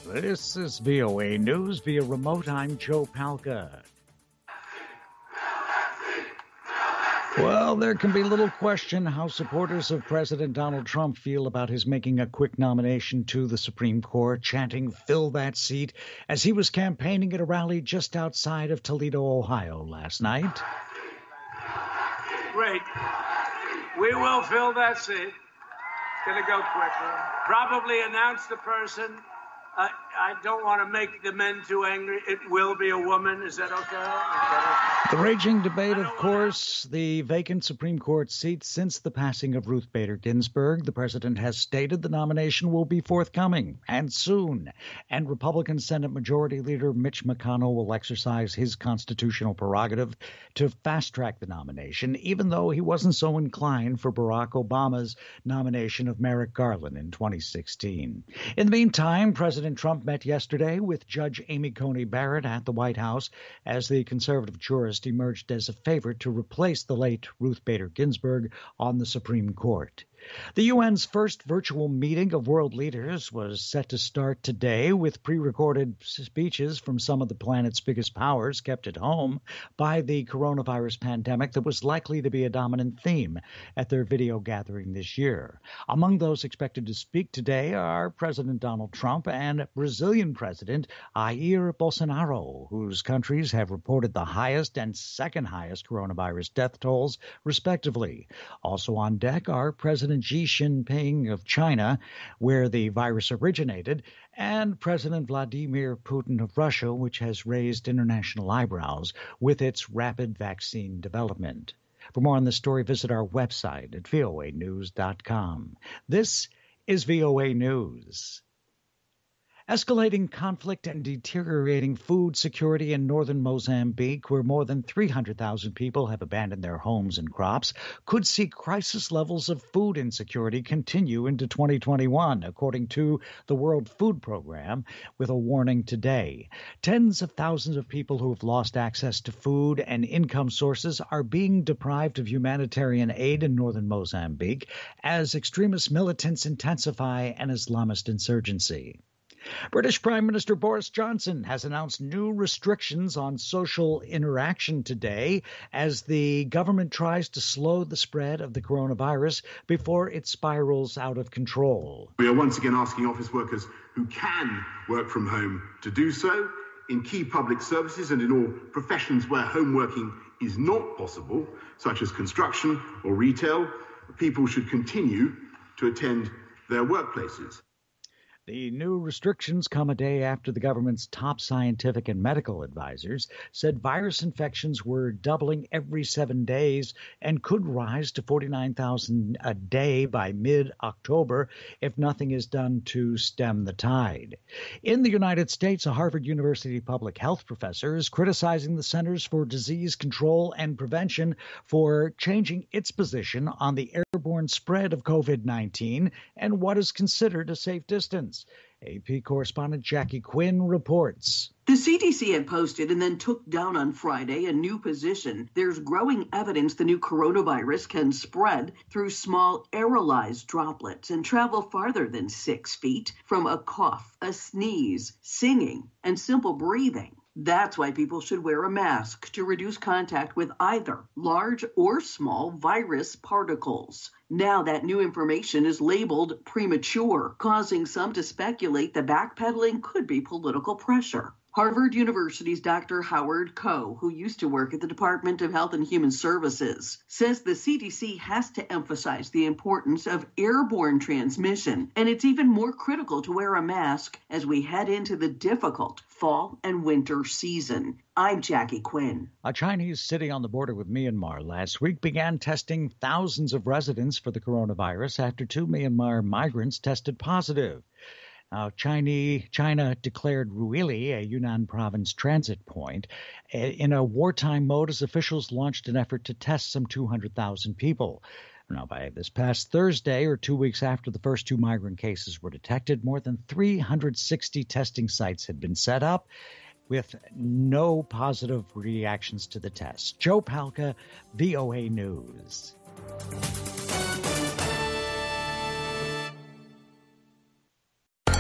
This is VOA News via remote. I'm Joe Palca. Well, there can be little question how supporters of President Donald Trump feel about his making a quick nomination to the Supreme Court, chanting "fill that seat" as he was campaigning at a rally just outside of Toledo, Ohio last night. Great. We will fill that seat. It's going to go quickly. Probably announce the person. I don't want to make the men too angry. It will be a woman. Is that okay? The raging debate, of course, the vacant Supreme Court seat since the passing of Ruth Bader Ginsburg. The president has stated the nomination will be forthcoming and soon. And Republican Senate Majority Leader Mitch McConnell will exercise his constitutional prerogative to fast-track the nomination, even though he wasn't so inclined for Barack Obama's nomination of Merrick Garland in 2016. In the meantime, President Trump met yesterday with Judge Amy Coney Barrett at the White House as the conservative jurist emerged as a favorite to replace the late Ruth Bader Ginsburg on the Supreme Court. The UN's first virtual meeting of world leaders was set to start today with pre-recorded speeches from some of the planet's biggest powers kept at home by the coronavirus pandemic that was likely to be a dominant theme at their video gathering this year. Among those expected to speak today are President Donald Trump and Brazilian President Jair Bolsonaro, whose countries have reported the highest and second highest coronavirus death tolls, respectively. Also on deck are President Xi Jinping of China, where the virus originated, and President Vladimir Putin of Russia, which has raised international eyebrows with its rapid vaccine development. For more on this story, visit our website at voanews.com. This is VOA News. Escalating conflict and deteriorating food security in northern Mozambique, where more than 300,000 people have abandoned their homes and crops, could see crisis levels of food insecurity continue into 2021, according to the World Food Program, with a warning today. Tens of thousands of people who have lost access to food and income sources are being deprived of humanitarian aid in northern Mozambique as extremist militants intensify an Islamist insurgency. British Prime Minister Boris Johnson has announced new restrictions on social interaction today as the government tries to slow the spread of the coronavirus before it spirals out of control. We are once again asking office workers who can work from home to do so in key public services and in all professions where home working is not possible, such as construction or retail. People should continue to attend their workplaces. The new restrictions come a day after the government's top scientific and medical advisors said virus infections were doubling every 7 days and could rise to 49,000 a day by mid-October if nothing is done to stem the tide. In the United States, a Harvard University public health professor is criticizing the Centers for Disease Control and Prevention for changing its position on the airborne spread of COVID-19 and what is considered a safe distance. AP correspondent Jackie Quinn reports. The CDC had posted and then took down on Friday a new position. There's growing evidence the new coronavirus can spread through small aerolized droplets and travel farther than 6 feet from a cough, a sneeze, singing, and simple breathing. That's why people should wear a mask to reduce contact with either large or small virus particles. Now that new information is labeled premature, causing some to speculate the backpedaling could be political pressure. Harvard University's Dr. Howard Koh, who used to work at the Department of Health and Human Services, says the CDC has to emphasize the importance of airborne transmission, and it's even more critical to wear a mask as we head into the difficult fall and winter season. I'm Jackie Quinn. A Chinese city on the border with Myanmar last week began testing thousands of residents for the coronavirus after 2 Myanmar migrants tested positive. Now, China declared Ruili, a Yunnan province transit point, in a wartime mode as officials launched an effort to test some 200,000 people. Now, by this past Thursday, or 2 weeks after the first 2 migrant cases were detected, more than 360 testing sites had been set up with no positive reactions to the tests. Joe Palca, VOA News.